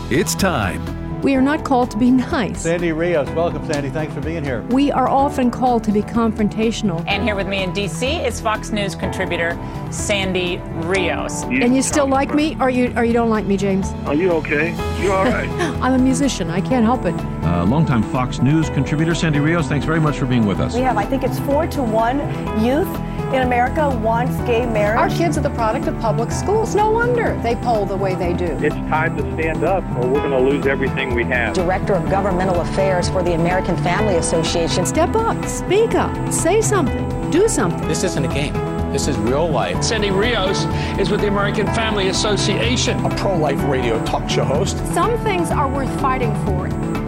It's time. We are not called to be nice. Sandy Rios, welcome, Sandy. Thanks for being here. We are often called to be confrontational. And here with me in D.C. is Fox News contributor Sandy Rios. And you still like me, or you don't like me, James? Are you okay? You all right? I'm a musician. I can't help it. Longtime Fox News contributor Sandy Rios, thanks very much for being with us. We have, I think it's 4-to-1 youth in America wants gay marriage. Our kids are the product of public schools. No wonder they poll the way they do. It's time to stand up or we're going to lose everything we have. Director of Governmental Affairs for the American Family Association. Step up, speak up, say something, do something. This isn't a game. This is real life. Sandy Rios is with the American Family Association. A pro-life radio talk show host. Some things are worth fighting for.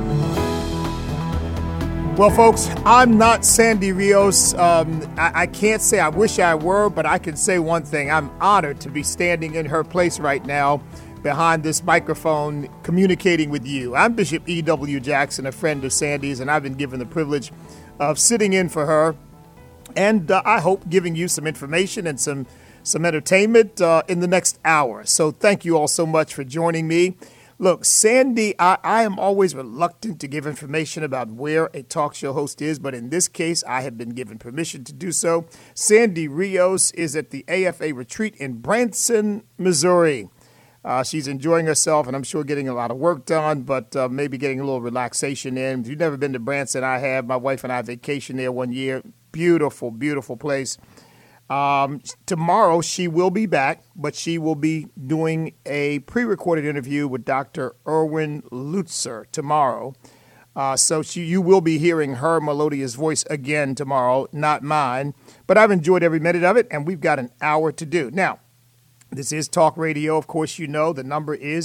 Well, folks, I'm not Sandy Rios. I can't say I wish I were, but I can say one thing. I'm honored to be standing in her place right now behind this microphone communicating with you. I'm Bishop E.W. Jackson, a friend of Sandy's, and I've been given the privilege of sitting in for her and I hope giving you some information and some entertainment in the next hour. So thank you all so much for joining me. Look, Sandy, I am always reluctant to give information about where a talk show host is, but in this case, I have been given permission to do so. Sandy Rios is at the AFA retreat in Branson, Missouri. She's enjoying herself, and I'm sure getting a lot of work done, but maybe getting a little relaxation in. If you've never been to Branson, I have. My wife and I vacationed there one year. Beautiful, beautiful place. Tomorrow she will be back, but she will be doing a pre-recorded interview with Dr. Erwin Lutzer tomorrow. So you will be hearing her melodious voice again tomorrow, not mine. But I've enjoyed every minute of it, and we've got an hour to do. Now, this is Talk Radio. Of course, you know the number is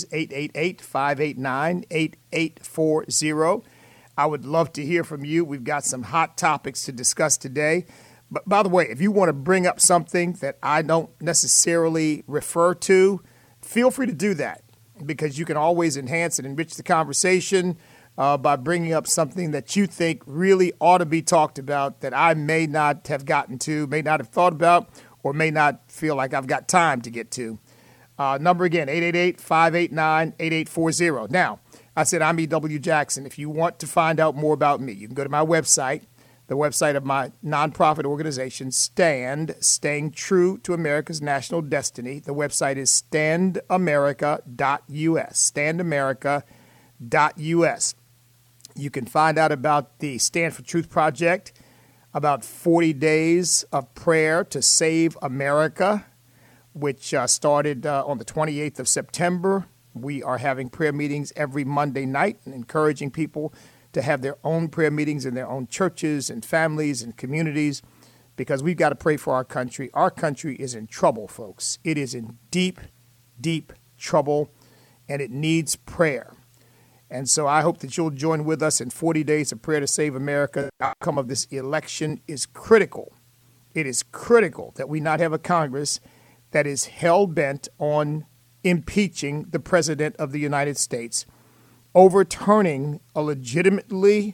888-589-8840. I would love to hear from you. We've got some hot topics to discuss today. But by the way, if you want to bring up something that I don't necessarily refer to, feel free to do that because you can always enhance and enrich the conversation by bringing up something that you think really ought to be talked about that I may not have gotten to, may not have thought about, or may not feel like I've got time to get to. Number again, 888-589-8840. Now, I said I'm E.W. Jackson. If you want to find out more about me, you can go to my website. The website of my nonprofit organization, STAND, Staying True to America's National Destiny. The website is standamerica.us, standamerica.us. You can find out about the Stand for Truth Project, about 40 days of prayer to save America, which started on the 28th of September. We are having prayer meetings every Monday night and encouraging people to have their own prayer meetings in their own churches and families and communities because we've got to pray for our country. Our country is in trouble, folks. It is in deep, deep trouble, and it needs prayer. And so I hope that you'll join with us in 40 days of prayer to save America. The outcome of this election is critical. It is critical that we not have a Congress that is hell-bent on impeaching the President of the United States, overturning a legitimately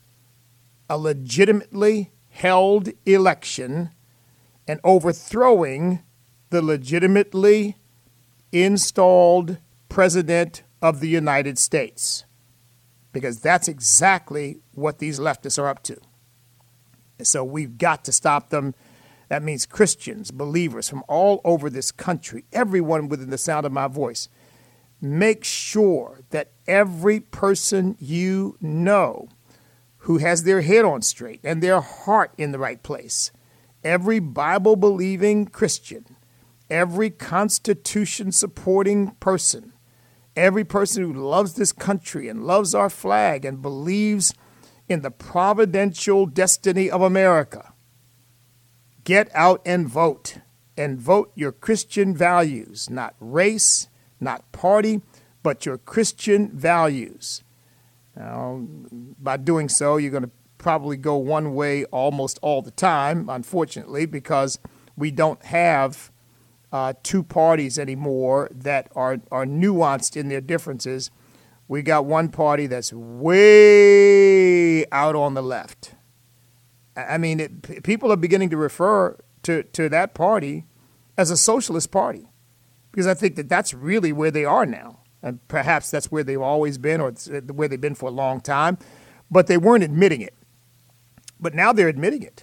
held election and overthrowing the legitimately installed President of the United States, because that's exactly what these leftists are up to. So we've got to stop them. That means Christians, believers from all over this country, everyone within the sound of my voice. Make sure that every person you know who has their head on straight and their heart in the right place, every Bible-believing Christian, every Constitution-supporting person, every person who loves this country and loves our flag and believes in the providential destiny of America, get out and vote your Christian values, not race, not party, but your Christian values. Now, by doing so, you're going to probably go one way almost all the time, unfortunately, because we don't have two parties anymore that are nuanced in their differences. We got one party that's way out on the left. I mean, people are beginning to refer to that party as a socialist party, because I think that that's really where they are now. And perhaps that's where they've always been, or where they've been for a long time. But they weren't admitting it. But now they're admitting it.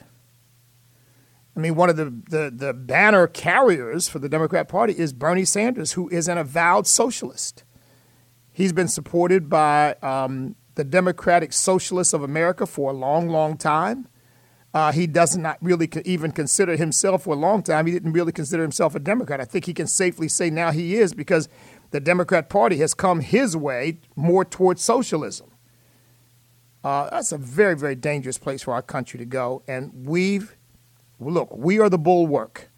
I mean, one of the banner carriers for the Democrat Party is Bernie Sanders, who is an avowed socialist. He's been supported by the Democratic Socialists of America for a long, long time. He does not really even consider himself for a long time. He didn't really consider himself a Democrat. I think he can safely say now he is, because the Democrat Party has come his way more towards socialism. That's a very, very dangerous place for our country to go. And we are the bulwark.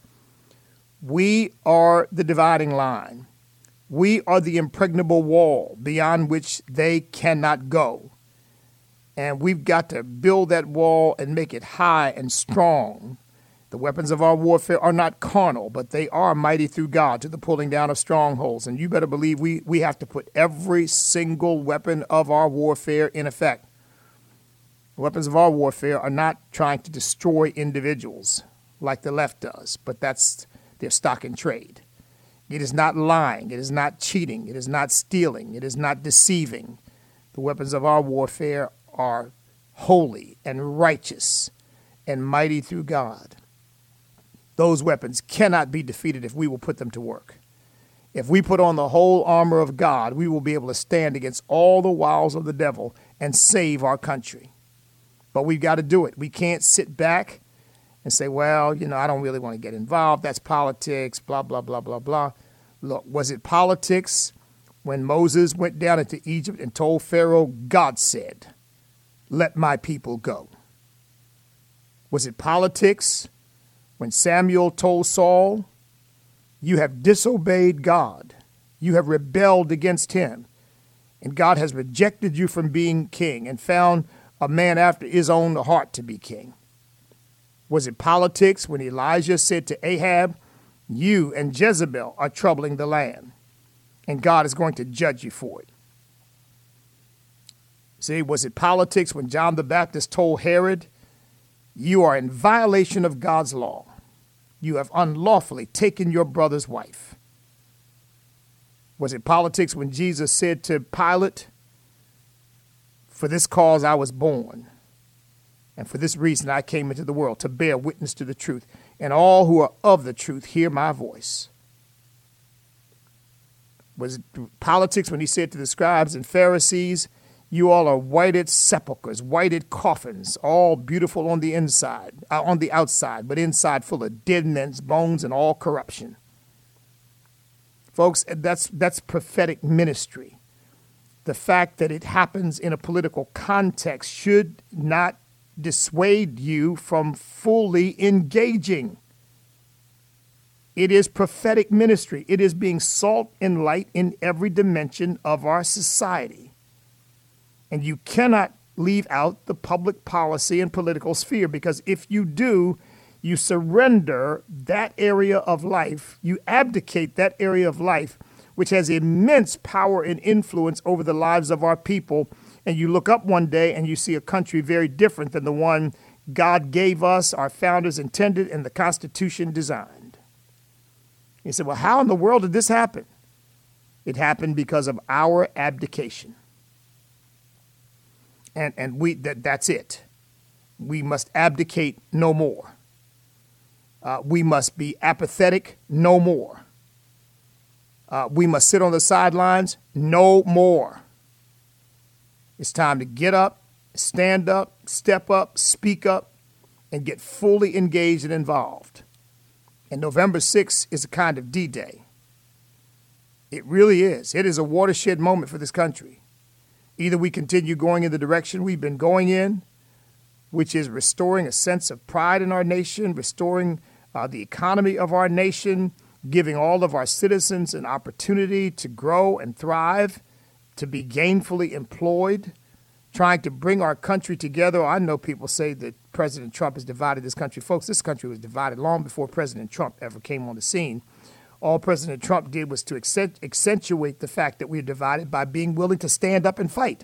We are the dividing line. We are the impregnable wall beyond which they cannot go. And we've got to build that wall and make it high and strong. The weapons of our warfare are not carnal, but they are mighty through God to the pulling down of strongholds. And you better believe we have to put every single weapon of our warfare in effect. The weapons of our warfare are not trying to destroy individuals like the left does, but that's their stock in trade. It is not lying. It is not cheating. It is not stealing. It is not deceiving. The weapons of our warfare are holy and righteous and mighty through God. Those weapons cannot be defeated if we will put them to work. If we put on the whole armor of God, we will be able to stand against all the wiles of the devil and save our country. But we've got to do it. We can't sit back and say, well, I don't really want to get involved. That's politics, blah, blah, blah, blah, blah. Look, was it politics when Moses went down into Egypt and told Pharaoh, God said, let my people go? Was it politics when Samuel told Saul, you have disobeyed God, you have rebelled against him, and God has rejected you from being king and found a man after his own heart to be king? Was it politics when Elijah said to Ahab, you and Jezebel are troubling the land, and God is going to judge you for it? See, was it politics when John the Baptist told Herod, you are in violation of God's law. You have unlawfully taken your brother's wife? Was it politics when Jesus said to Pilate, for this cause I was born, and for this reason I came into the world, to bear witness to the truth, and all who are of the truth hear my voice? Was it politics when he said to the scribes and Pharisees, you all are whited sepulchres, whited coffins, all beautiful on the inside, on the outside, but inside full of dead men's bones and all corruption? Folks, that's prophetic ministry. The fact that it happens in a political context should not dissuade you from fully engaging. It is prophetic ministry. It is being salt and light in every dimension of our society. And you cannot leave out the public policy and political sphere, because if you do, you surrender that area of life, you abdicate that area of life, which has immense power and influence over the lives of our people. And you look up one day and you see a country very different than the one God gave us, our founders intended, and the Constitution designed. You say, well, how in the world did this happen? It happened because of our abdication. And that's it. We must abdicate no more. We must be apathetic no more. We must sit on the sidelines no more. It's time to get up, stand up, step up, speak up, and get fully engaged and involved. And November 6th is a kind of D-Day. It really is. It is a watershed moment for this country. Either we continue going in the direction we've been going in, which is restoring a sense of pride in our nation, restoring the economy of our nation, giving all of our citizens an opportunity to grow and thrive, to be gainfully employed, trying to bring our country together. I know people say that President Trump has divided this country. Folks, this country was divided long before President Trump ever came on the scene. All President Trump did was to accentuate the fact that we're divided by being willing to stand up and fight.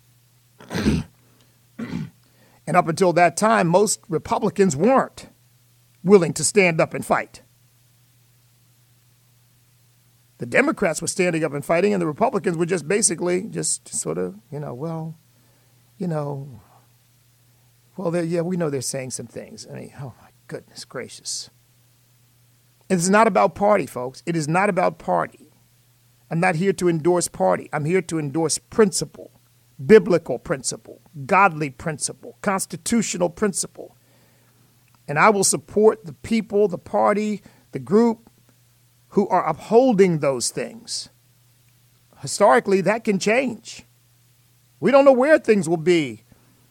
And up until that time, most Republicans weren't willing to stand up and fight. The Democrats were standing up and fighting, and the Republicans were just basically just sort of, we know they're saying some things. I mean, oh, my goodness gracious. It's not about party, folks. It is not about party. I'm not here to endorse party. I'm here to endorse principle, biblical principle, godly principle, constitutional principle. And I will support the people, the party, the group who are upholding those things. Historically, that can change. We don't know where things will be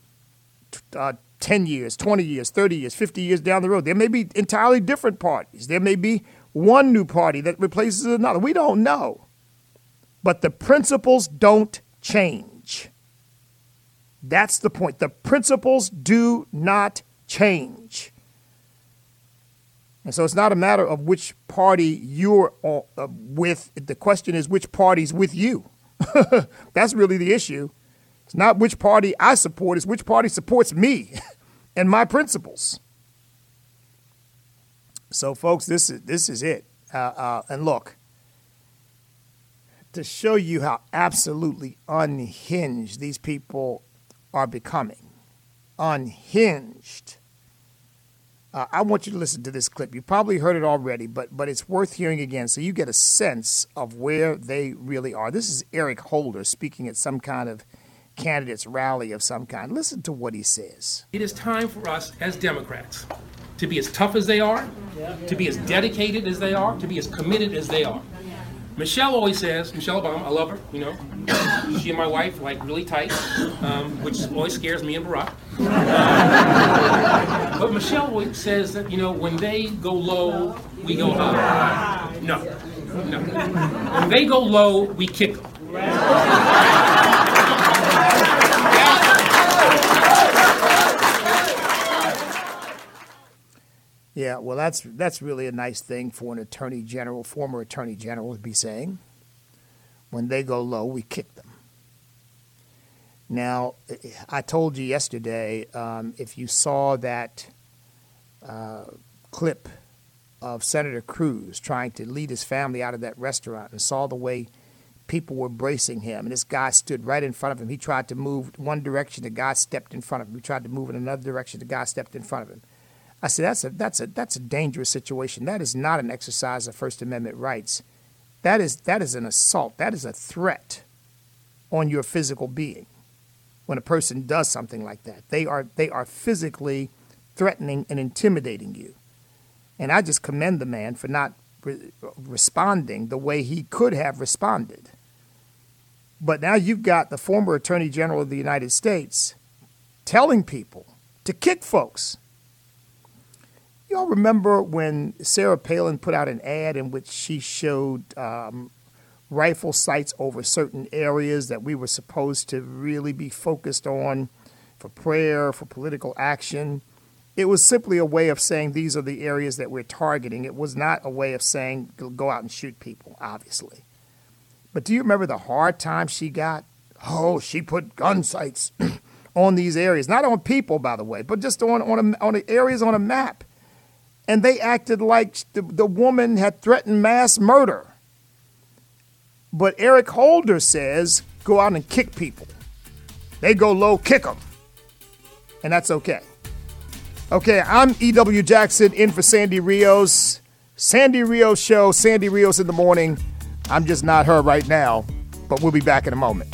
10 years, 20 years, 30 years, 50 years down the road. There may be entirely different parties. There may be one new party that replaces another. We don't know. But the principles don't change. That's the point. The principles do not change. And so it's not a matter of which party you're with. The question is which party's with you. That's really the issue. It's not which party I support. It's which party supports me and my principles. So, folks, this is it. And look, to show you how absolutely unhinged these people are becoming, unhinged, I want you to listen to this clip. You probably heard it already, but it's worth hearing again so you get a sense of where they really are. This is Eric Holder speaking at some kind of candidates rally of some kind. Listen to what he says. It is time for us as Democrats to be as tough as they are, to be as dedicated as they are, to be as committed as they are. Michelle always says, Michelle Obama, I love her, she and my wife like really tight, which always scares me and Barack. But Michelle always says that, when they go low, we go high. No. When they go low, we kick them. Yeah, well, that's really a nice thing for an attorney general, former attorney general, to be saying. When they go low, we kick them. Now, I told you yesterday, if you saw that clip of Senator Cruz trying to lead his family out of that restaurant and saw the way people were bracing him, and this guy stood right in front of him. He tried to move one direction, the guy stepped in front of him. He tried to move in another direction, the guy stepped in front of him. I said, that's a dangerous situation. That is not an exercise of First Amendment rights. That is an assault. That is a threat on your physical being. When a person does something like that, they are physically threatening and intimidating you. And I just commend the man for not responding the way he could have responded. But now you've got the former Attorney General of the United States telling people to kick folks. Y'all remember when Sarah Palin put out an ad in which she showed rifle sights over certain areas that we were supposed to really be focused on for prayer, for political action? It was simply a way of saying these are the areas that we're targeting. It was not a way of saying go out and shoot people, obviously. But do you remember the hard time she got? Oh, she put gun sights on these areas. Not on people, by the way, but just on the areas on a map. And they acted like the woman had threatened mass murder. But Eric Holder says, go out and kick people. They go low, kick them. And that's okay. Okay, I'm E.W. Jackson in for Sandy Rios. Sandy Rios Show, Sandy Rios in the morning. I'm just not her right now, but we'll be back in a moment.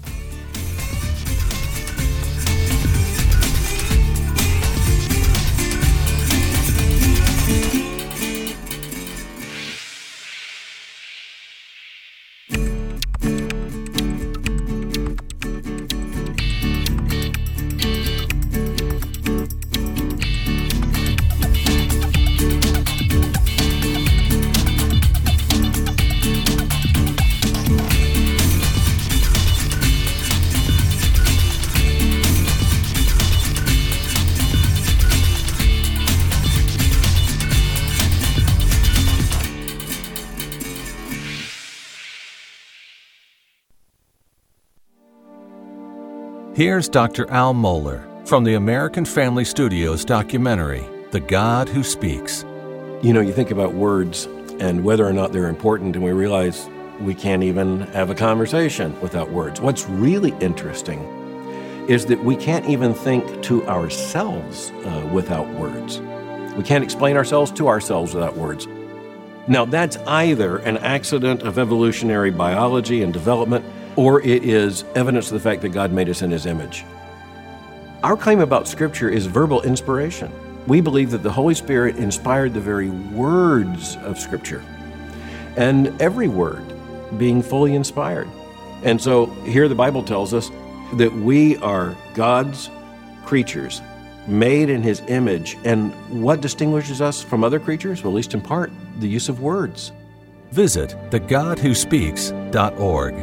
Here's Dr. Al Mohler from the American Family Studios documentary, The God Who Speaks. You think about words and whether or not they're important, and we realize we can't even have a conversation without words. What's really interesting is that we can't even think to ourselves without words. We can't explain ourselves to ourselves without words. Now, that's either an accident of evolutionary biology and development, or it is evidence of the fact that God made us in His image. Our claim about Scripture is verbal inspiration. We believe that the Holy Spirit inspired the very words of Scripture, and every word being fully inspired. And so here the Bible tells us that we are God's creatures, made in His image. And what distinguishes us from other creatures? Well, at least in part, the use of words. Visit thegodwhospeaks.org.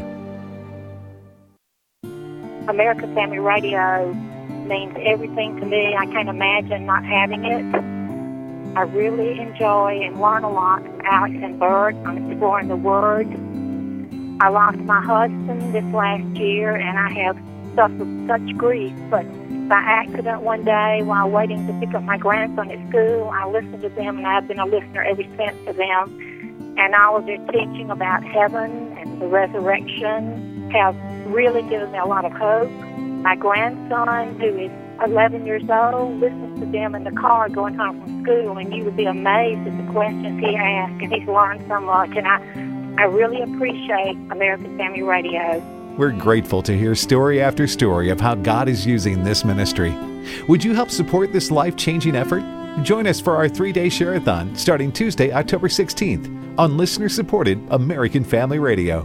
American Family Radio means everything to me. I can't imagine not having it. I really enjoy and learn a lot from Alex and Bert on exploring the Word. I lost my husband this last year, and I have suffered such grief, but by accident one day while waiting to pick up my grandson at school, I listened to them, and I've been a listener ever since to them. And all of their teaching about heaven and the resurrection have really given me a lot of hope. My grandson, who is 11 years old, listens to them in the car going home from school, and you would be amazed at the questions he asks, and he's learned so much. And I really appreciate American Family Radio. We're grateful to hear story after story of how God is using this ministry. Would you help support this life-changing effort? Join us for our 3-day share-a-thon starting Tuesday, October 16th on listener-supported American Family Radio.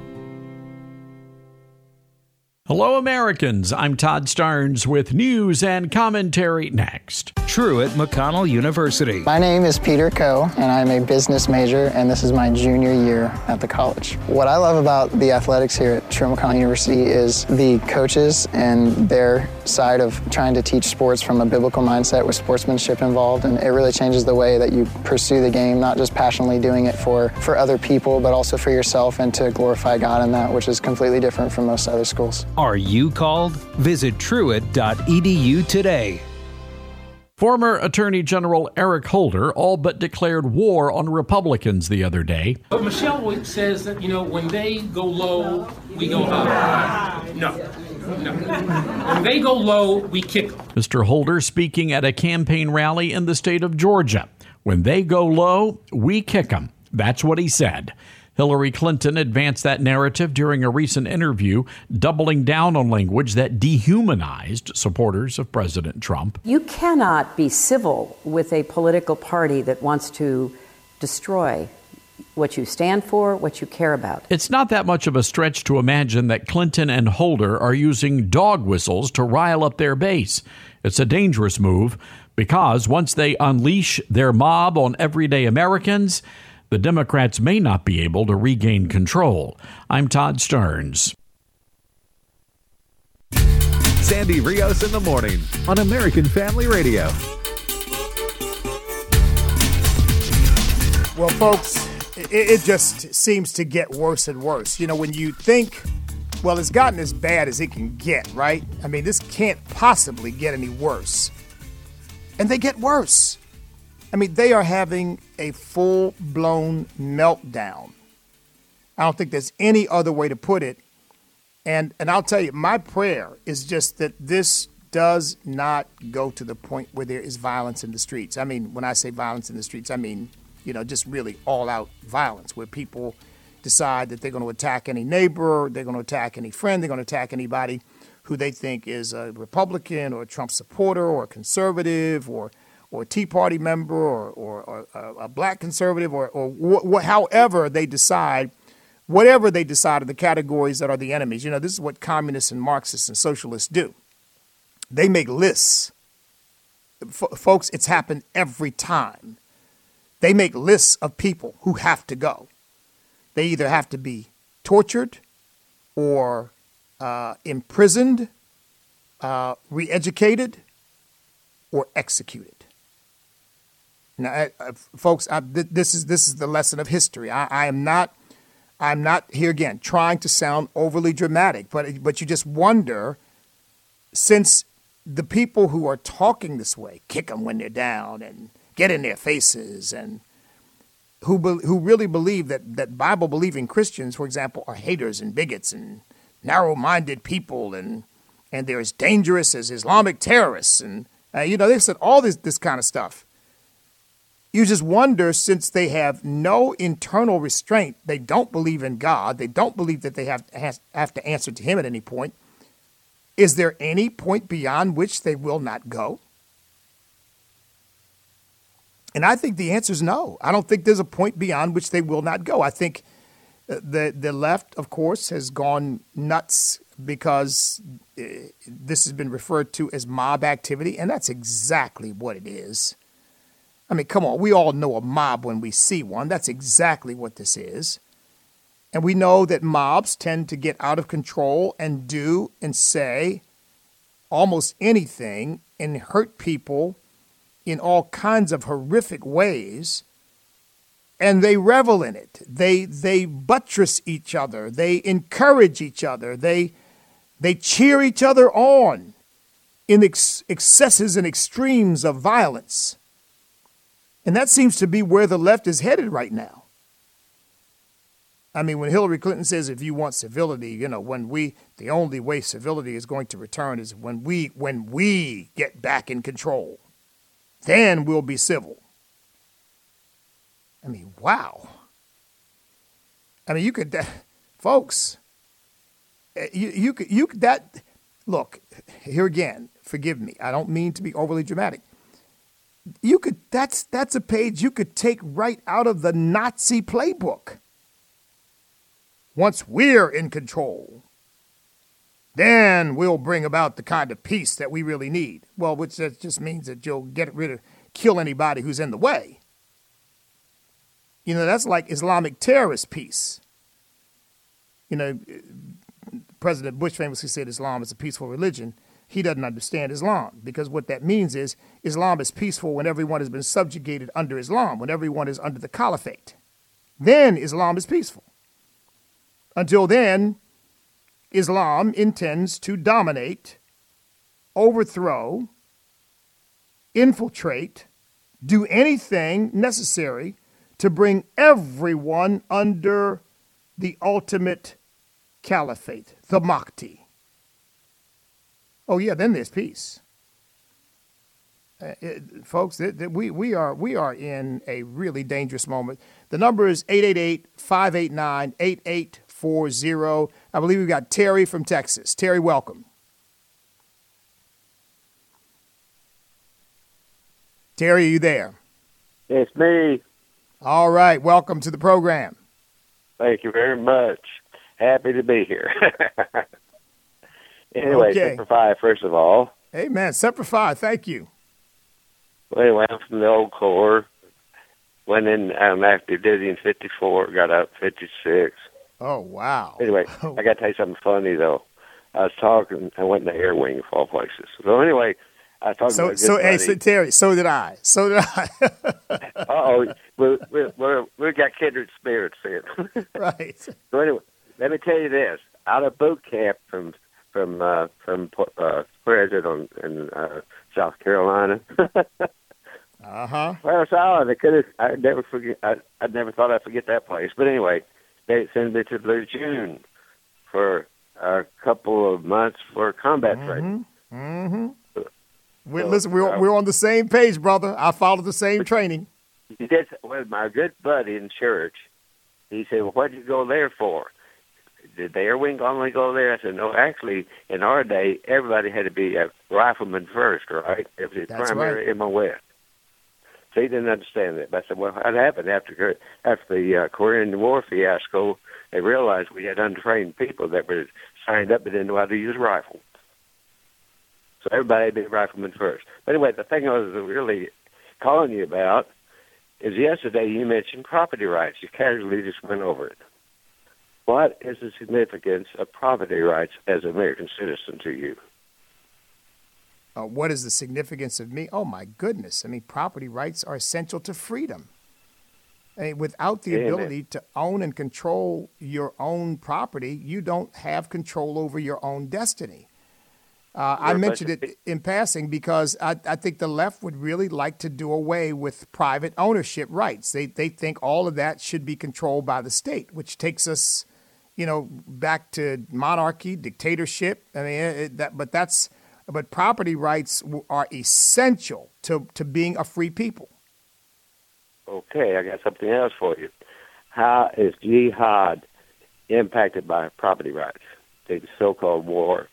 Hello, Americans. I'm Todd Starnes with news and commentary next. Truett McConnell University. My name is Peter Coe, and I'm a business major, and this is my junior year at the college. What I love about the athletics here at Truett McConnell University is the coaches and their side of trying to teach sports from a biblical mindset with sportsmanship involved, and it really changes the way that you pursue the game, not just passionately doing it for other people, but also for yourself and to glorify God in that, which is completely different from most other schools. Are you called? Visit truett.edu today. Former Attorney General Eric Holder all but declared war on Republicans the other day. But Michelle always says that, when they go low, we go high. No. When they go low, we kick them. Mr. Holder speaking at a campaign rally in the state of Georgia. When they go low, we kick them. That's what he said. Hillary Clinton advanced that narrative during a recent interview, doubling down on language that dehumanized supporters of President Trump. You cannot be civil with a political party that wants to destroy what you stand for, what you care about. It's not that much of a stretch to imagine that Clinton and Holder are using dog whistles to rile up their base. It's a dangerous move because once they unleash their mob on everyday Americans, the Democrats may not be able to regain control. I'm Todd Starnes. Sandy Rios in the morning on American Family Radio. Well, folks, it just seems to get worse and worse. When you think, well, it's gotten as bad as it can get, right? I mean, this can't possibly get any worse. And they get worse. I mean, they are having a full-blown meltdown. I don't think there's any other way to put it. And I'll tell you, my prayer is just that this does not go to the point where there is violence in the streets. I mean, when I say violence in the streets, I mean, just really all-out violence where people decide that they're going to attack any neighbor, they're going to attack any friend, they're going to attack anybody who they think is a Republican or a Trump supporter or a conservative or a Tea Party member or a black conservative or however they decide, whatever they decide are the categories that are the enemies. This is what communists and Marxists and socialists do. They make lists. Folks, it's happened every time. They make lists of people who have to go. They either have to be tortured or imprisoned, re-educated, or executed. Now, folks, this is the lesson of history. I'm not here again trying to sound overly dramatic, but you just wonder, since the people who are talking this way, kick them when they're down and get in their faces, and who really believe that Bible-believing Christians, for example, are haters and bigots and narrow-minded people, and they're as dangerous as Islamic terrorists, and they said all this kind of stuff. You just wonder, since they have no internal restraint, they don't believe in God, they don't believe that they have to answer to Him at any point. Is there any point beyond which they will not go? And I think the answer is no. I don't think there's a point beyond which they will not go. I think the left, of course, has gone nuts because this has been referred to as mob activity, and that's exactly what it is. I mean, come on, we all know a mob when we see one. That's exactly what this is. And we know that mobs tend to get out of control and do and say almost anything and hurt people in all kinds of horrific ways, and they revel in it. They buttress each other. They encourage each other. They cheer each other on in excesses and extremes of violence. And that seems to be where the left is headed right now. I mean, when Hillary Clinton says, if you want civility, the only way civility is going to return is when we get back in control. Then we'll be civil. I mean, wow. I mean, you could, folks, you could, look, here again, forgive me. I don't mean to be overly dramatic. That's a page you could take right out of the Nazi playbook. Once we're in control, then we'll bring about the kind of peace that we really need. Well, which that just means that you'll kill anybody who's in the way. That's like Islamic terrorist peace. President Bush famously said Islam is a peaceful religion. He doesn't understand Islam, because what that means is Islam is peaceful when everyone has been subjugated under Islam, when everyone is under the caliphate. Then Islam is peaceful. Until then, Islam intends to dominate, overthrow, infiltrate, do anything necessary to bring everyone under the ultimate caliphate, the Mahdi. Oh yeah, then there's peace. Folks, we are in a really dangerous moment. The number is 888-589-8840. I believe we've got Terry from Texas. Terry, welcome. Terry, are you there? It's me. All right, welcome to the program. Thank you very much. Happy to be here. Anyway, okay. Semper Fi, first of all. Amen. Semper Fi, thank you. Well, anyway, I'm from the old Corps. Went in active duty in 54, got out 56. Oh, wow. Anyway, I got to tell you something funny, though. I was talking, I went in the air wing of all places. So anyway, I was talking about So Terry, so did I. Uh-oh, we got kindred spirits here. Right. So anyway, let me tell you this. Out of boot camp from where is it in South Carolina? Uh-huh. Well, solid. I'd never thought I'd forget that place. But anyway, they sent me to Lejeune for a couple of months for combat training. Mm-hmm. Listen, we're on the same page, brother. I followed the same training. He did. Well, my good buddy in church, he said, "Well, what did you go there for? Did the air wing only go there?" I said, "No, actually, in our day, everybody had to be a rifleman first, right? It was primary MOS." So he didn't understand that. But I said, "Well, what happened after the Korean War fiasco? They realized we had untrained people that were signed up but didn't know how to use rifles. So everybody had to be rifleman first." But anyway, the thing I was really calling you about is yesterday you mentioned property rights. You casually just went over it. What is the significance of property rights as an American citizen to you? What is the significance of me? Oh, my goodness. I mean, property rights are essential to freedom. I mean, without the ability to own and control your own property, you don't have control over your own destiny. I mentioned it in passing because I think the left would really like to do away with private ownership rights. They think all of that should be controlled by the state, which takes us, back to monarchy, dictatorship. I mean, but property rights are essential to being a free people. Okay, I got something else for you. How is jihad impacted by property rights, the so-called war?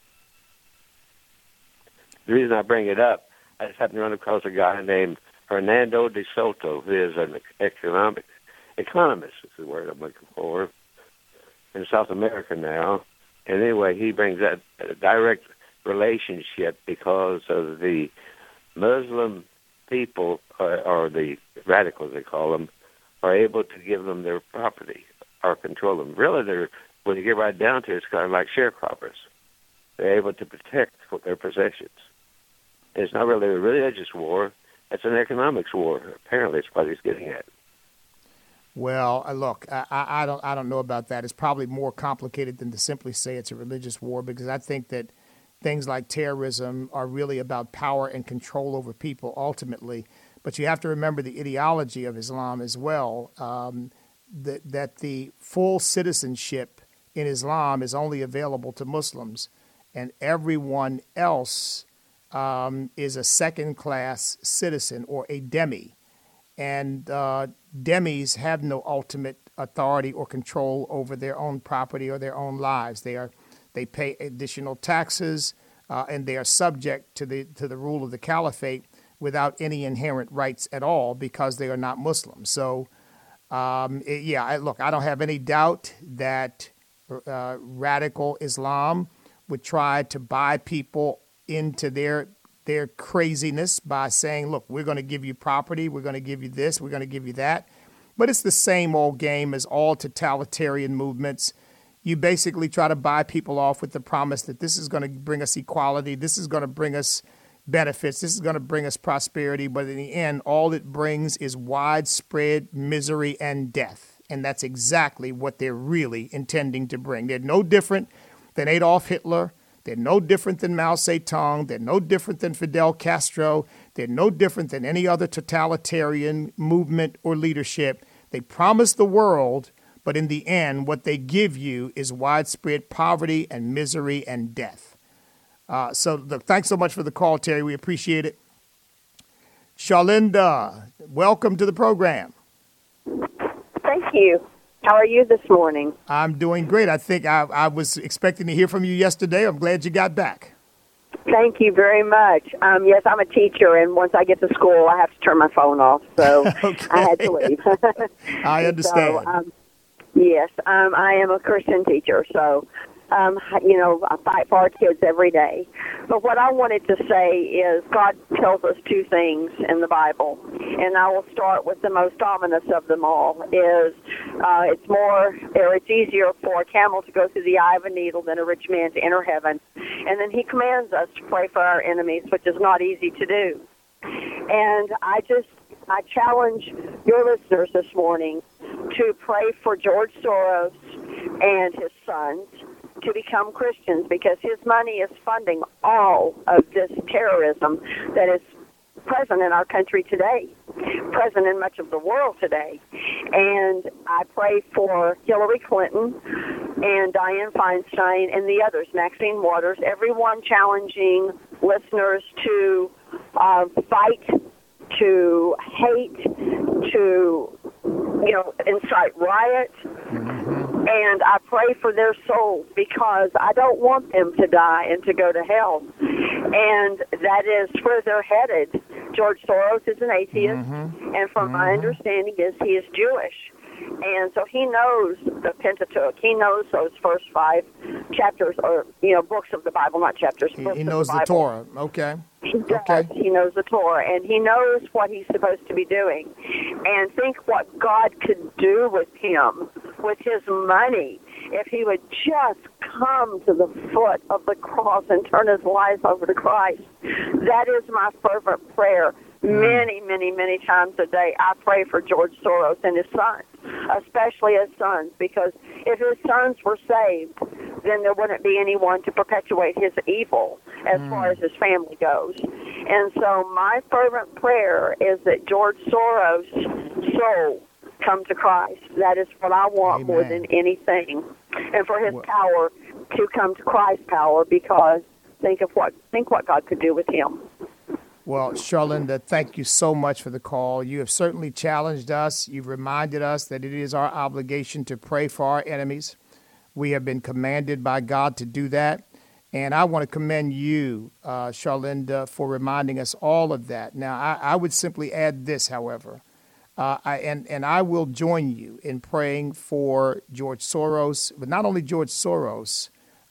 The reason I bring it up, I just happened to run across a guy named Hernando de Soto, who is an economist, is the word I'm looking for, in South America now. And anyway, he brings that a direct relationship because of the Muslim people, or the radicals they call them, are able to give them their property or control them. Really, when you get right down to it, it's kind of like sharecroppers. They're able to protect their possessions. It's not really a religious war. It's an economics war. Apparently, it's what he's getting at. Well, look, I don't know about that. It's probably more complicated than to simply say it's a religious war, because I think that things like terrorism are really about power and control over people ultimately. But you have to remember the ideology of Islam as well, that the full citizenship in Islam is only available to Muslims, and everyone else is a second-class citizen or a dhimmi. And dhimmis have no ultimate authority or control over their own property or their own lives. They pay additional taxes, and they are subject to the rule of the caliphate without any inherent rights at all because they are not Muslims. So, look, I don't have any doubt that radical Islam would try to buy people into their craziness by saying, look, we're going to give you property, we're going to give you this, we're going to give you that. But it's the same old game as all totalitarian movements. You basically try to buy people off with the promise that this is going to bring us equality, this is going to bring us benefits, this is going to bring us prosperity, but in the end, all it brings is widespread misery and death. And that's exactly what they're really intending to bring. They're no different than Adolf Hitler. They're no different than Mao Zedong. They're no different than Fidel Castro. They're no different than any other totalitarian movement or leadership. They promise the world, but in the end, what they give you is widespread poverty and misery and death. Look, thanks so much for the call, Terry. We appreciate it. Charlinda, welcome to the program. Thank you. How are you this morning? I'm doing great. I think I was expecting to hear from you yesterday. I'm glad you got back. Thank you very much. Yes, I'm a teacher, and once I get to school, I have to turn my phone off, so okay. I had to leave. I understand. So, yes, I am a Christian teacher, so, I fight for our kids every day. But what I wanted to say is God tells us two things in the Bible, and I will start with the most ominous of them all, is it's easier for a camel to go through the eye of a needle than a rich man to enter heaven. And then he commands us to pray for our enemies, which is not easy to do. And I challenge your listeners this morning to pray for George Soros and his sons to become Christians, because his money is funding all of this terrorism that is present in our country today, present in much of the world today. And I pray for Hillary Clinton and Dianne Feinstein and the others, Maxine Waters, everyone challenging listeners to fight, to hate, to incite riot. And I pray for their souls, because I don't want them to die and to go to hell. And that is where they're headed. George Soros is an atheist, and from my understanding is he is Jewish. And so he knows the Pentateuch. He knows those first 5 chapters, or, books of the Bible, not chapters. He knows the Torah. Okay. He does. Okay. He knows the Torah, and he knows what he's supposed to be doing. And think what God could do with him, with his money, if he would just come to the foot of the cross and turn his life over to Christ. That is my fervent prayer. Many, many, many times a day, I pray for George Soros and his sons, especially his sons, because if his sons were saved, then there wouldn't be anyone to perpetuate his evil as far as his family goes. And so my fervent prayer is that George Soros' soul come to Christ. That is what I want more than anything. And for his power to come to Christ's power, because think what God could do with him. Well, Charlinda, thank you so much for the call. You have certainly challenged us. You've reminded us that it is our obligation to pray for our enemies. We have been commanded by God to do that. And I want to commend you, Charlinda, for reminding us all of that. Now, I would simply add this, however, I will join you in praying for George Soros, but not only George Soros.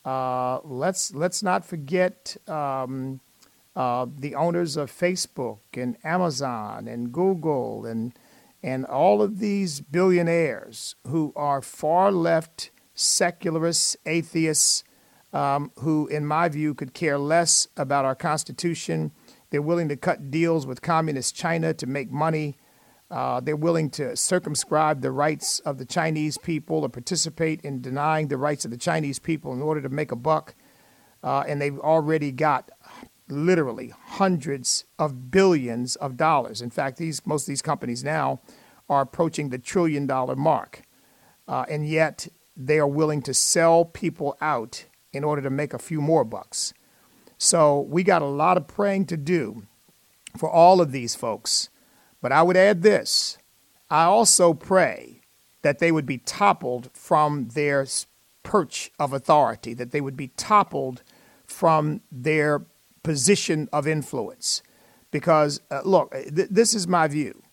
Let's not forget the owners of Facebook and Amazon and Google and all of these billionaires who are far left secularists, atheists, who, in my view, could care less about our Constitution. They're willing to cut deals with communist China to make money. They're willing to circumscribe the rights of the Chinese people or participate in denying the rights of the Chinese people in order to make a buck. And they've already got literally hundreds of billions of dollars. In fact, most of these companies now are approaching the $1 trillion mark. And yet they are willing to sell people out in order to make a few more bucks. So we got a lot of praying to do for all of these folks. But I would add this. I also pray that they would be toppled from their perch of authority, that they would be toppled from their position of influence. Because, look, this is my view.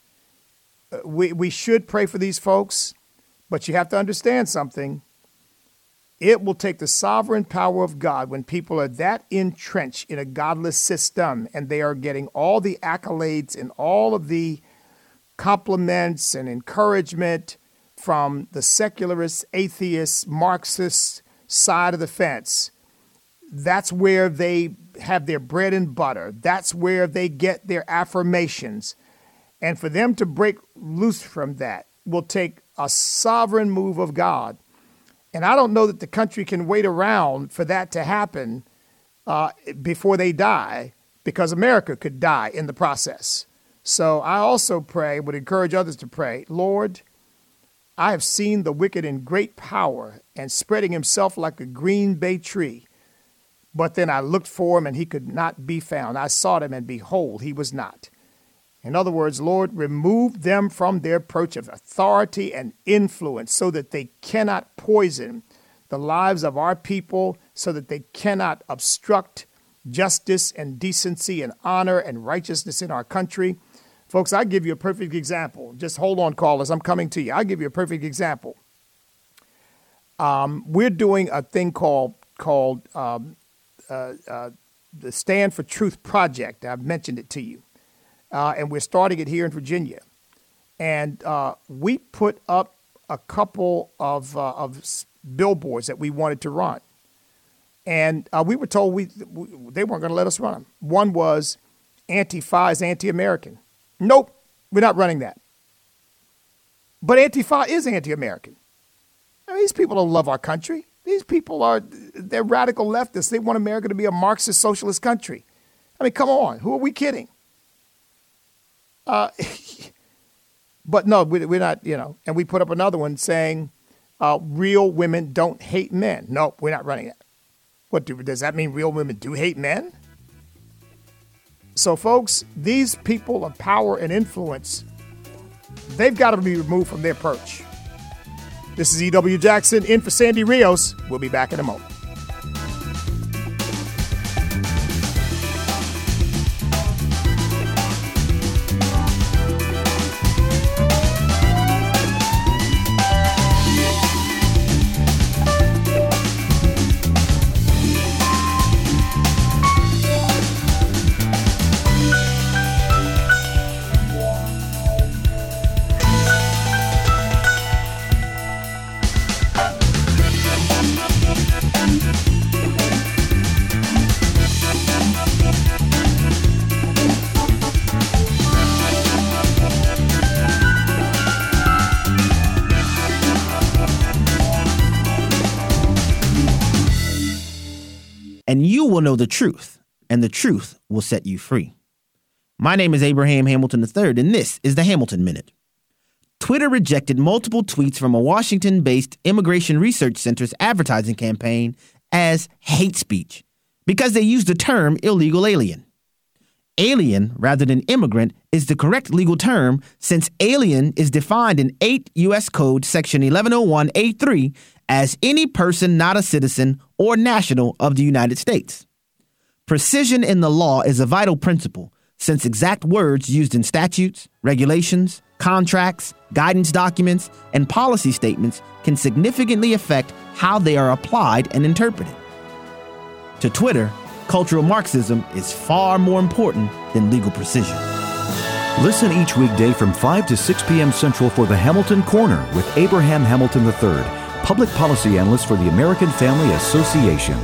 We should pray for these folks, but you have to understand something. It will take the sovereign power of God when people are that entrenched in a godless system and they are getting all the accolades and all of the compliments and encouragement from the secularist, atheist, Marxist side of the fence. That's where they have their bread and butter. That's where they get their affirmations. And for them to break loose from that will take a sovereign move of God. And I don't know that the country can wait around for that to happen before they die, because America could die in the process. So I also pray, would encourage others to pray, Lord, I have seen the wicked in great power and spreading himself like a green bay tree. But then I looked for him and he could not be found. I sought him and behold, he was not. In other words, Lord, remove them from their perch of authority and influence so that they cannot poison the lives of our people, so that they cannot obstruct justice and decency and honor and righteousness in our country. Folks, I'll give you a perfect example. Just hold on, callers. I'm coming to you. I'll give you a perfect example. We're doing a thing called the Stand for Truth Project. I've mentioned it to you. And we're starting it here in Virginia. And we put up a couple of billboards that we wanted to run. And we were told they weren't going to let us run them. One was Antifa is anti-American. Nope, we're not running that. But Antifa is anti-American. I mean, these people don't love our country. These people they're radical leftists. They want America to be a Marxist socialist country. I mean, come on, who are we kidding? But no, we're not, and we put up another one saying real women don't hate men. No, we're not running that. Does that mean real women do hate men? So, folks, these people of power and influence, they've got to be removed from their perch. This is E.W. Jackson in for Sandy Rios. We'll be back in a moment. and you will know the truth, and the truth will set you free. My name is Abraham Hamilton III, and this is the Hamilton Minute. Twitter rejected multiple tweets from a Washington-based Immigration Research Center's advertising campaign as hate speech because they used the term illegal alien. Alien, rather than immigrant, is the correct legal term since alien is defined in 8 U.S. Code Section 1101A3 as any person not a citizen or national of the United States. Precision in the law is a vital principle since exact words used in statutes, regulations, contracts, guidance documents, and policy statements can significantly affect how they are applied and interpreted. To Twitter, cultural Marxism is far more important than legal precision. Listen each weekday from 5 to 6 p.m. Central for the Hamilton Corner with Abraham Hamilton III, public policy analyst for the American Family Association.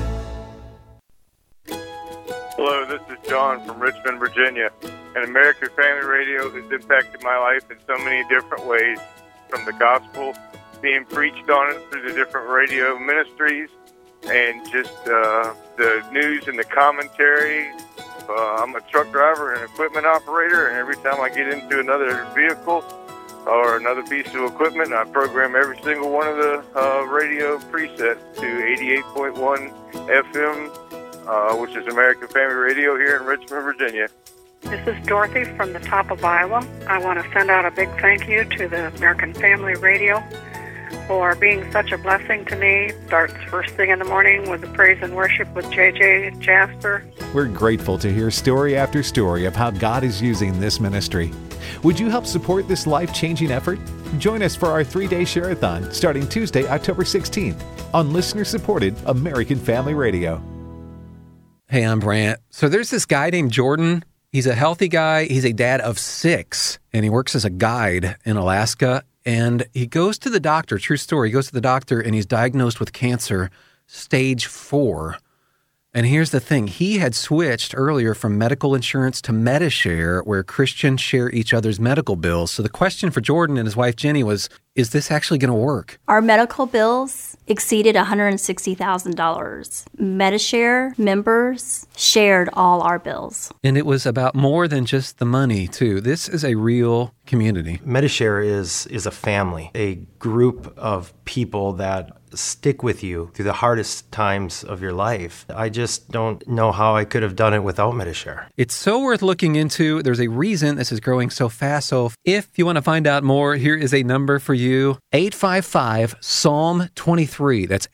Hello, this is John from Richmond, Virginia. And American Family Radio has impacted my life in so many different ways, from the gospel being preached on it through the different radio ministries and just the news and the commentary. I'm a truck driver and equipment operator, and every time I get into another vehicle or another piece of equipment, I program every single one of the radio presets to 88.1 FM, which is American Family Radio here in Richmond, Virginia. This is Dorothy from the top of Iowa. I want to send out a big thank you to the American Family Radio for being such a blessing to me. Starts first thing in the morning with the praise and worship with JJ Jasper. We're grateful to hear story after story of how God is using this ministry. Would you help support this life-changing effort? Join us for our 3-day share-a-thon starting Tuesday, October 16th on listener-supported American Family Radio. Hey, I'm Brant. So there's this guy named Jordan. He's a healthy guy. He's a dad of 6, and he works as a guide in Alaska. And he goes to the doctor, true story, he goes to the doctor and he's diagnosed with cancer, stage 4. And here's the thing, he had switched earlier from medical insurance to Medi-Share, where Christians share each other's medical bills. So the question for Jordan and his wife Jenny was, is this actually going to work? Our medical bills exceeded $160,000. Medi-Share members shared all our bills. And it was about more than just the money, too. This is a real community. Medi-Share is a family, a group of people that stick with you through the hardest times of your life. I just don't know how I could have done it without Medi-Share. It's so worth looking into. There's a reason this is growing so fast. So if you want to find out more, here is a number for you. 855-PSALM-23. That's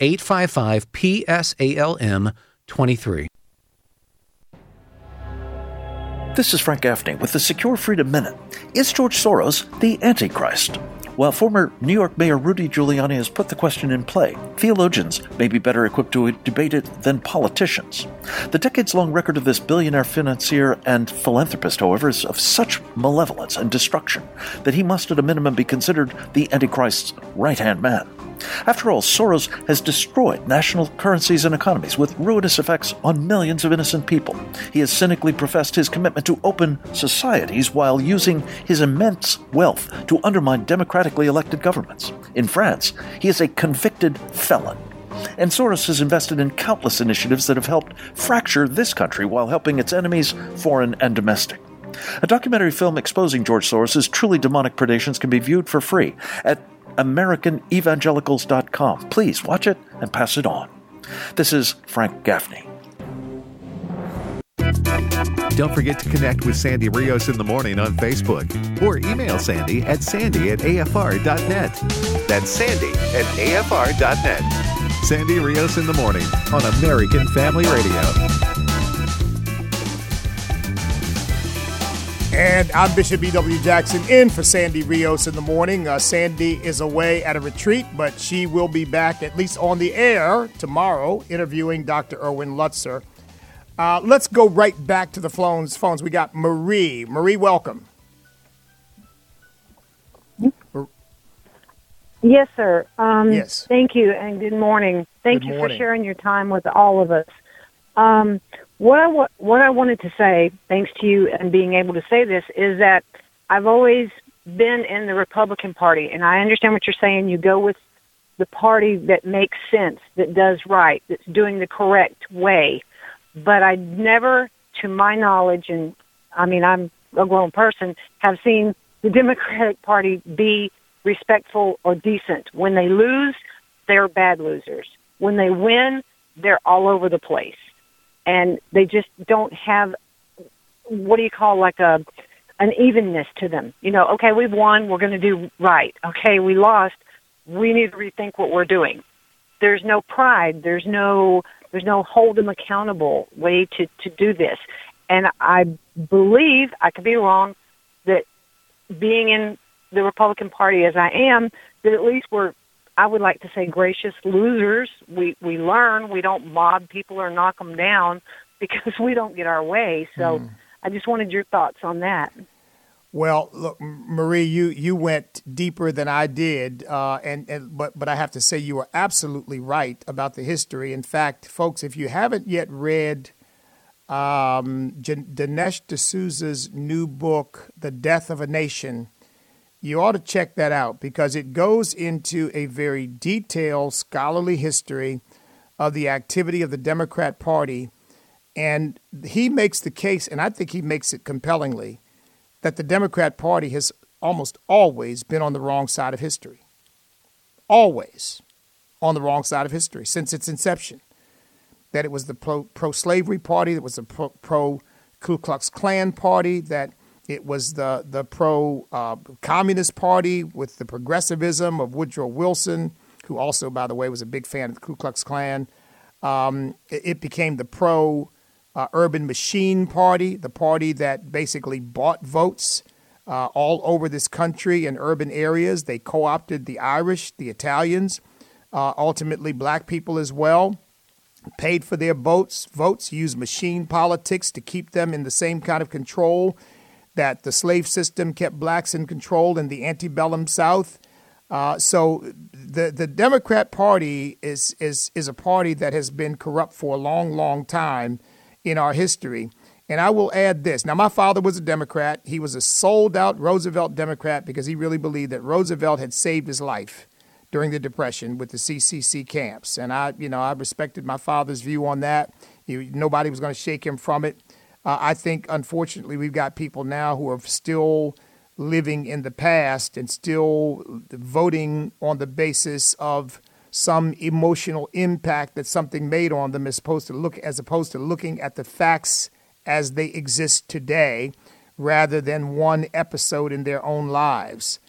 855-PSALM-23. This is Frank Gaffney with the Secure Freedom Minute. Is George Soros the Antichrist? While former New York Mayor Rudy Giuliani has put the question in play, theologians may be better equipped to debate it than politicians. The decades-long record of this billionaire financier and philanthropist, however, is of such malevolence and destruction that he must at a minimum be considered the Antichrist's right-hand man. After all, Soros has destroyed national currencies and economies with ruinous effects on millions of innocent people. He has cynically professed his commitment to open societies while using his immense wealth to undermine democratically elected governments. In France, he is a convicted felon. And Soros has invested in countless initiatives that have helped fracture this country while helping its enemies, foreign and domestic. A documentary film exposing George Soros' truly demonic predations can be viewed for free at AmericanEvangelicals.com. Please watch it and pass it on. This is Frank Gaffney. Don't forget to connect with Sandy Rios in the morning on Facebook or email Sandy at sandy@afr.net. That's sandy@afr.net. Sandy Rios in the morning on American Family Radio. And I'm Bishop E.W. Jackson in for Sandy Rios in the morning. Sandy is away at a retreat, but she will be back at least on the air tomorrow interviewing Dr. Erwin Lutzer. Let's go right back to the phones. We got Marie. Marie, welcome. Yes, sir. Yes. Thank you, and good morning. Thank you for sharing your time with all of us. What I wanted to say, thanks to you and being able to say this, is that I've always been in the Republican Party, and I understand what you're saying. You go with the party that makes sense, that does right, that's doing the correct way. but I never, to my knowledge, and I mean, I'm a grown person, have seen the Democratic Party be respectful or decent. When they lose, they're bad losers. When they win, they're all over the place. And they just don't have, what do you call, like an evenness to them. You know, okay, we've won, we're going to do right. Okay, we lost, we need to rethink what we're doing. There's no pride. There's no hold them accountable way to do this. And I believe, I could be wrong, that being in the Republican Party as I am, that at least we're, I would like to say, gracious losers. We learn. We don't mob people or knock them down because we don't get our way. So I just wanted your thoughts on that. Well, look, Marie, you went deeper than I did, but I have to say you are absolutely right about the history. In fact, folks, if you haven't yet read Dinesh D'Souza's new book, The Death of a Nation, you ought to check that out because it goes into a very detailed scholarly history of the activity of the Democrat Party, and he makes the case, and I think he makes it compellingly, that the Democrat Party has almost always been on the wrong side of history. Always on the wrong side of history since its inception. That it was the pro-slavery party, that was the pro-Ku Klux Klan party, that it was the pro-communist party with the progressivism of Woodrow Wilson, who also, by the way, was a big fan of the Ku Klux Klan. It became the urban machine party, the party that basically bought votes all over this country in urban areas. They co-opted the Irish, the Italians, ultimately black people as well, paid for their votes, used machine politics to keep them in the same kind of control that the slave system kept blacks in control in the antebellum South. So the Democrat Party is a party that has been corrupt for a long, long time in our history. And I will add this. Now, my father was a Democrat. He was a sold-out Roosevelt Democrat because he really believed that Roosevelt had saved his life during the Depression with the CCC camps. And I respected my father's view on that. Nobody was going to shake him from it. I think, unfortunately, we've got people now who are still living in the past and still voting on the basis of some emotional impact that something made on them as opposed to looking at the facts as they exist today rather than one episode in their own lives.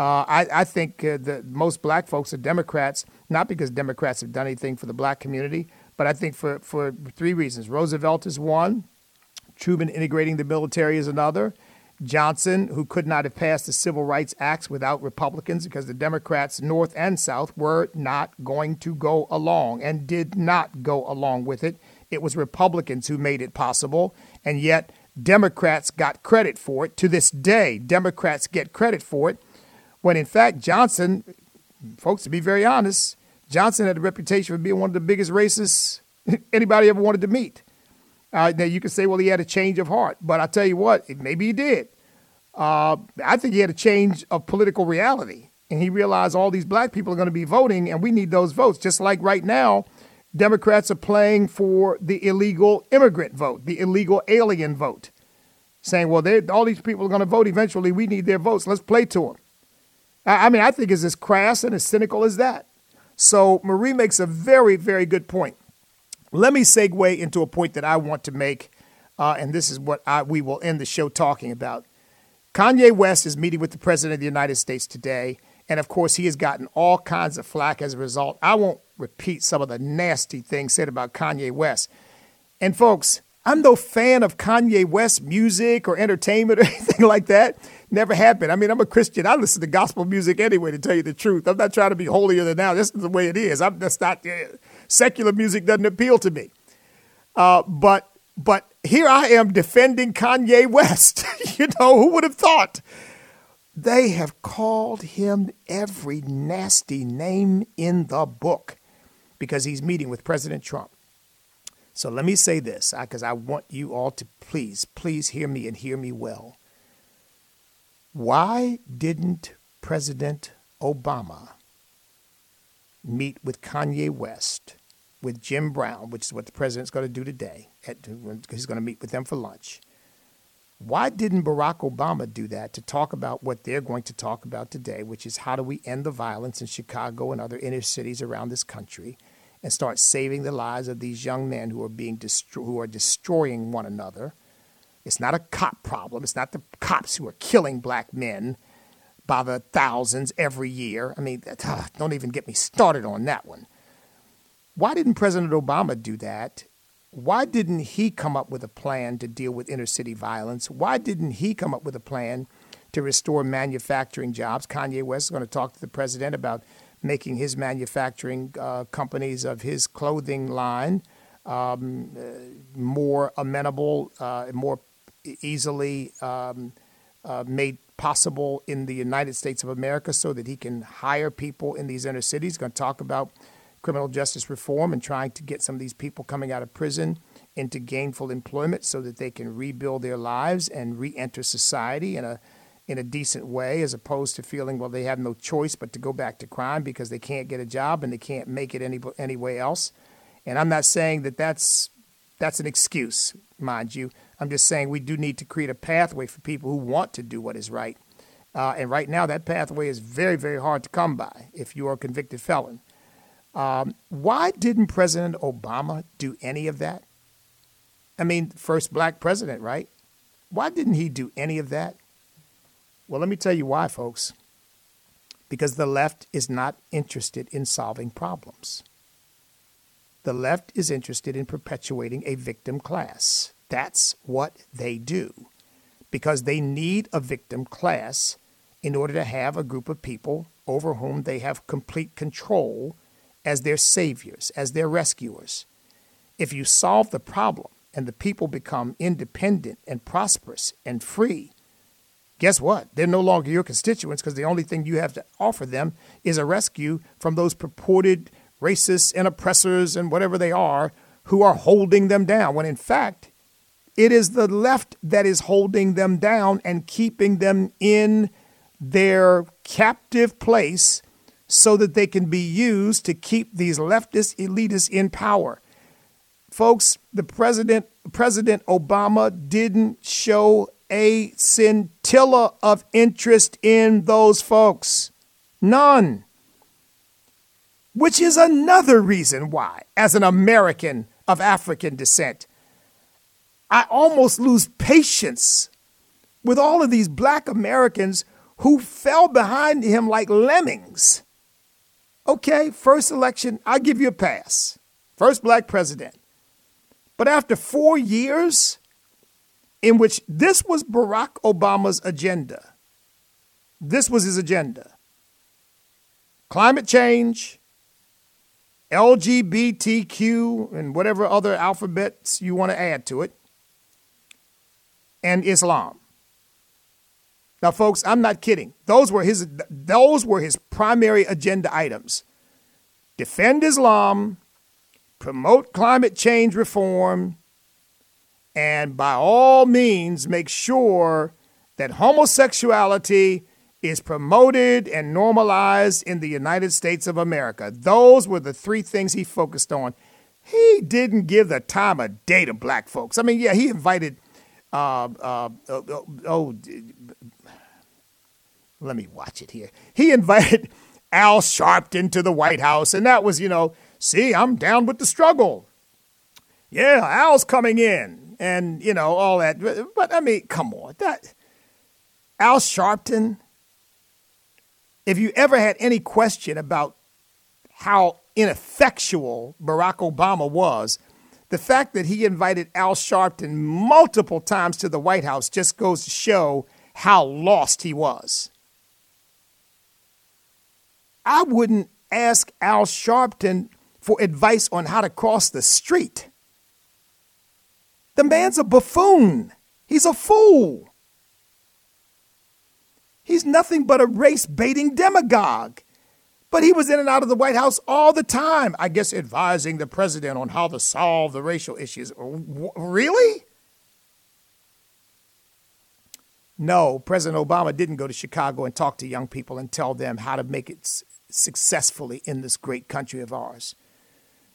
I think that most black folks are Democrats, not because Democrats have done anything for the black community, but I think for three reasons. Roosevelt is one, Truman integrating the military is another, Johnson, who could not have passed the Civil Rights Acts without Republicans because the Democrats, North and South, were not going to go along and did not go along with it. It was Republicans who made it possible, and yet Democrats got credit for it. To this day, Democrats get credit for it, when in fact Johnson, folks, to be very honest, Johnson had a reputation for being one of the biggest racists anybody ever wanted to meet. Now, you can say, well, he had a change of heart. But I tell you what, maybe he did. I think he had a change of political reality. And he realized all these black people are going to be voting, and we need those votes. Just like right now, Democrats are playing for the illegal immigrant vote, the illegal alien vote, saying, well, all these people are going to vote eventually. We need their votes. Let's play to them. I mean, I think it's as crass and as cynical as that. So Marie makes a very, very good point. Let me segue into a point that I want to make, and this is what we will end the show talking about. Kanye West is meeting with the President of the United States today, and of course he has gotten all kinds of flack as a result. I won't repeat some of the nasty things said about Kanye West. And folks, I'm no fan of Kanye West's music or entertainment or anything like that. Never have been. I mean, I'm a Christian. I listen to gospel music anyway, to tell you the truth. I'm not trying to be holier than thou. This is the way it is. Secular music doesn't appeal to me. But here I am defending Kanye West. Who would have thought? They have called him every nasty name in the book because he's meeting with President Trump. So let me say this, because I want you all to please hear me and hear me well. Why didn't President Obama meet with Kanye West with Jim Brown, which is what the president's going to do today. He's going to meet with them for lunch. Why didn't Barack Obama do that to talk about what they're going to talk about today, which is how do we end the violence in Chicago and other inner cities around this country and start saving the lives of these young men who are destroying one another? It's not a cop problem. It's not the cops who are killing black men by the thousands every year. I mean, don't even get me started on that one. Why didn't President Obama do that? Why didn't he come up with a plan to deal with inner city violence? Why didn't he come up with a plan to restore manufacturing jobs? Kanye West is going to talk to the president about making his manufacturing companies of his clothing line more amenable, more easily made possible in the United States of America so that he can hire people in these inner cities. He's going to talk about criminal justice reform and trying to get some of these people coming out of prison into gainful employment so that they can rebuild their lives and re-enter society in a decent way, as opposed to feeling, well, they have no choice but to go back to crime because they can't get a job and they can't make it any way else. And I'm not saying that that's an excuse, mind you. I'm just saying we do need to create a pathway for people who want to do what is right. And right now that pathway is very, very hard to come by if you are a convicted felon. Why didn't President Obama do any of that? I mean, first black president, right? Why didn't he do any of that? Well, let me tell you why, folks. Because the left is not interested in solving problems. The left is interested in perpetuating a victim class. That's what they do. Because they need a victim class in order to have a group of people over whom they have complete control as their saviors, as their rescuers. If you solve the problem and the people become independent and prosperous and free, guess what? They're no longer your constituents because the only thing you have to offer them is a rescue from those purported racists and oppressors and whatever they are who are holding them down, when in fact, it is the left that is holding them down and keeping them in their captive place so that they can be used to keep these leftist elitists in power. Folks, the President Obama didn't show a scintilla of interest in those folks. None. Which is another reason why, as an American of African descent, I almost lose patience with all of these black Americans who fell behind him like lemmings. Okay, first election, I'll give you a pass. First black president. But after 4 years in which this was Barack Obama's agenda, this was his agenda. Climate change, LGBTQ, and whatever other alphabets you want to add to it, and Islam. Now, folks, I'm not kidding. Those were his primary agenda items. Defend Islam, promote climate change reform, and by all means make sure that homosexuality is promoted and normalized in the United States of America. Those were the three things he focused on. He didn't give the time of day to black folks. I mean, yeah, he invited let me watch it here. He invited Al Sharpton to the White House, and that was, see, I'm down with the struggle. Yeah, Al's coming in, and, all that. But, I mean, come on. Al Sharpton, if you ever had any question about how ineffectual Barack Obama was, the fact that he invited Al Sharpton multiple times to the White House just goes to show how lost he was. I wouldn't ask Al Sharpton for advice on how to cross the street. The man's a buffoon. He's a fool. He's nothing but a race-baiting demagogue. But he was in and out of the White House all the time, I guess advising the president on how to solve the racial issues. Really? No, President Obama didn't go to Chicago and talk to young people and tell them how to make it successfully in this great country of ours.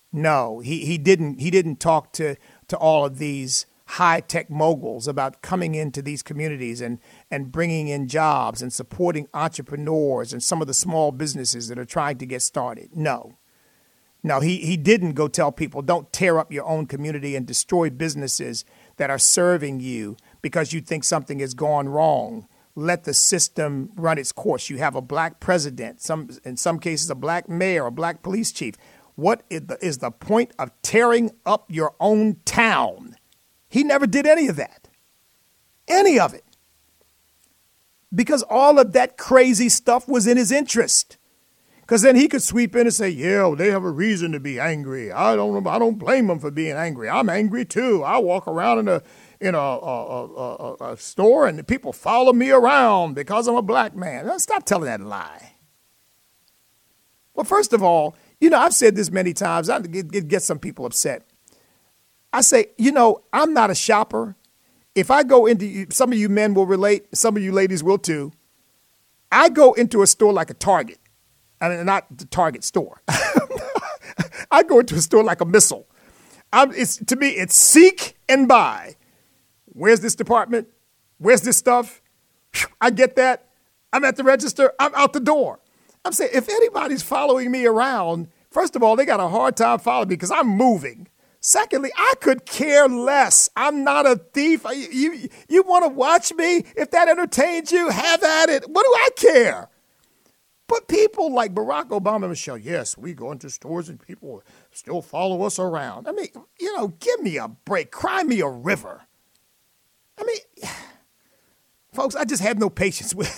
No, he didn't talk to all of these high-tech moguls about coming into these communities and bringing in jobs and supporting entrepreneurs and some of the small businesses that are trying to get started. No, he didn't go tell people, don't tear up your own community and destroy businesses that are serving you because you think something has gone wrong. Let the system run its course. You have a black president, in some cases a black mayor, a black police chief. What is the point of tearing up your own town? He never did any of that. Any of it. Because all of that crazy stuff was in his interest. Because then he could sweep in and say, yeah, they have a reason to be angry. I don't blame them for being angry. I'm angry too. I walk around in a store and the people follow me around because I'm a black man. Stop telling that lie. Well, first of all, I've said this many times. I get some people upset. I say, I'm not a shopper. If I go into, some of you men will relate, some of you ladies will too. I go into a store like a Target. I mean, not the Target store. I go into a store like a Missile. To me, it's seek and buy. Where's this department? Where's this stuff? I get that. I'm at the register. I'm out the door. I'm saying, if anybody's following me around, first of all, they got a hard time following me because I'm moving. Secondly, I could care less. I'm not a thief. You want to watch me? If that entertains you, have at it. What do I care? But people like Barack Obama and Michelle, yes, we go into stores and people still follow us around. I mean, give me a break. Cry me a river. I mean, folks, I just have no patience with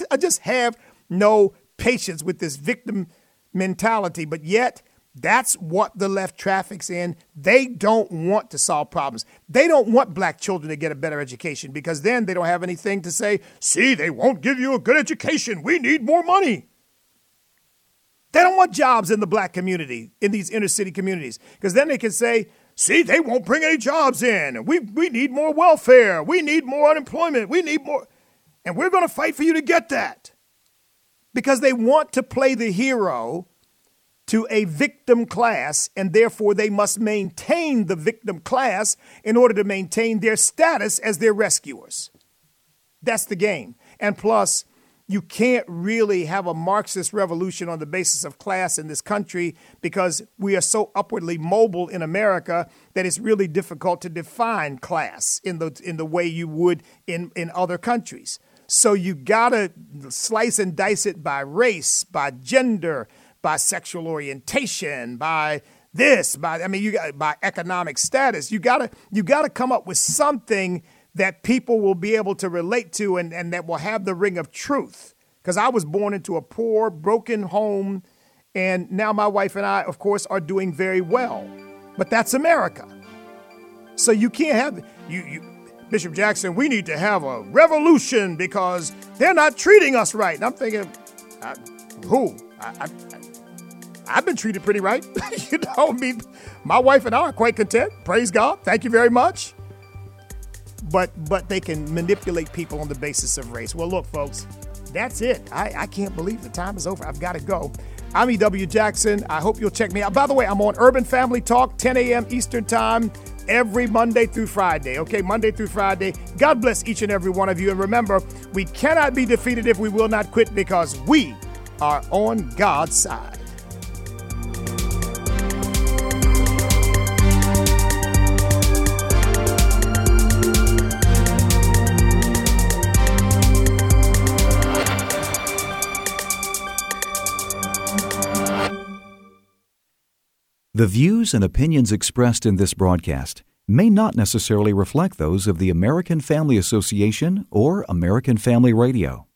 this victim mentality. But yet, that's what the left traffics in. They don't want to solve problems. They don't want black children to get a better education because then they don't have anything to say, see, they won't give you a good education. We need more money. They don't want jobs in the black community, in these inner city communities, because then they can say, see, they won't bring any jobs in. We need more welfare. We need more unemployment. We need more. And we're going to fight for you to get that because they want to play the hero to a victim class, and therefore they must maintain the victim class in order to maintain their status as their rescuers. That's the game. And plus, you can't really have a Marxist revolution on the basis of class in this country because we are so upwardly mobile in America that it's really difficult to define class in the way you would in other countries. So you gotta slice and dice it by race, by gender, by sexual orientation, by this, by economic status. You gotta come up with something that people will be able to relate to and that will have the ring of truth. Because I was born into a poor, broken home, and now my wife and I, of course, are doing very well. But that's America. So you can't have Bishop Jackson, we need to have a revolution because they're not treating us right. And I'm thinking, who? I've been treated pretty right. My wife and I are quite content. Praise God. Thank you very much. But they can manipulate people on the basis of race. Well, look, folks, that's it. I can't believe the time is over. I've got to go. I'm E.W. Jackson. I hope you'll check me out. By the way, I'm on Urban Family Talk, 10 a.m. Eastern Time, every Monday through Friday. Okay, Monday through Friday. God bless each and every one of you. And remember, we cannot be defeated if we will not quit because we are on God's side. The views and opinions expressed in this broadcast may not necessarily reflect those of the American Family Association or American Family Radio.